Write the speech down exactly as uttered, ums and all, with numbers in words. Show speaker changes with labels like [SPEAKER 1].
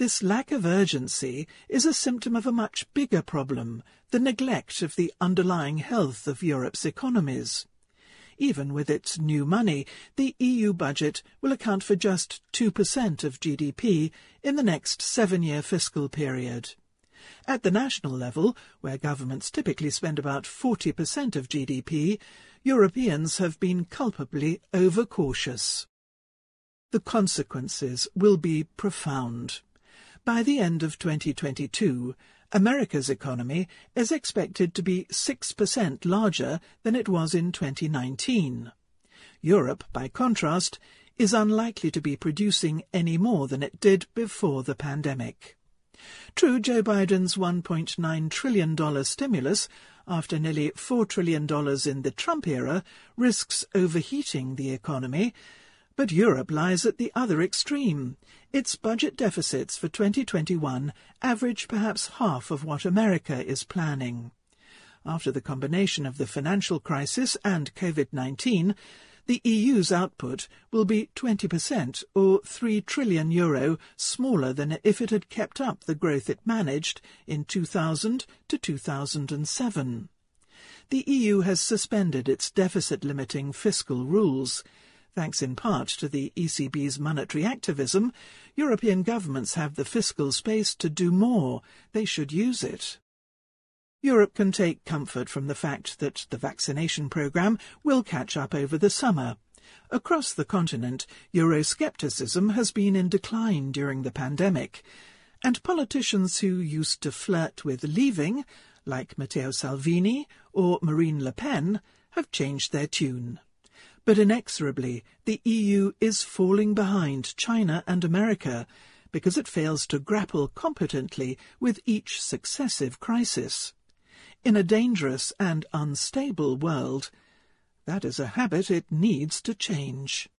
[SPEAKER 1] This lack of urgency is a symptom of a much bigger problem, the neglect of the underlying health of Europe's economies. Even with its new money, the E U budget will account for just two percent of G D P in the next seven-year fiscal period. At the national level, where governments typically spend about forty percent of G D P, Europeans have been culpably overcautious. The consequences will be profound. By the end of twenty twenty-two, America's economy is expected to be six percent larger than it was in twenty nineteen. Europe, by contrast, is unlikely to be producing any more than it did before the pandemic. True, Joe Biden's one point nine trillion dollars stimulus, after nearly four trillion dollars in the Trump era, risks overheating the economy, but Europe lies at the other extreme. Its budget deficits for twenty twenty-one average perhaps half of what America is planning. After the combination of the financial crisis and COVID nineteen, the E U's output will be twenty percent, or three trillion euro, smaller than if it had kept up the growth it managed in two thousand to two thousand seven. The E U has suspended its deficit-limiting fiscal rules. Thanks in part to the E C B's monetary activism, European governments have the fiscal space to do more. They should use it. Europe can take comfort from the fact that the vaccination programme will catch up over the summer. Across the continent, Euroscepticism has been in decline during the pandemic, and politicians who used to flirt with leaving, like Matteo Salvini or Marine Le Pen, have changed their tune. But inexorably, the E U is falling behind China and America because it fails to grapple competently with each successive crisis. In a dangerous and unstable world, that is a habit it needs to change.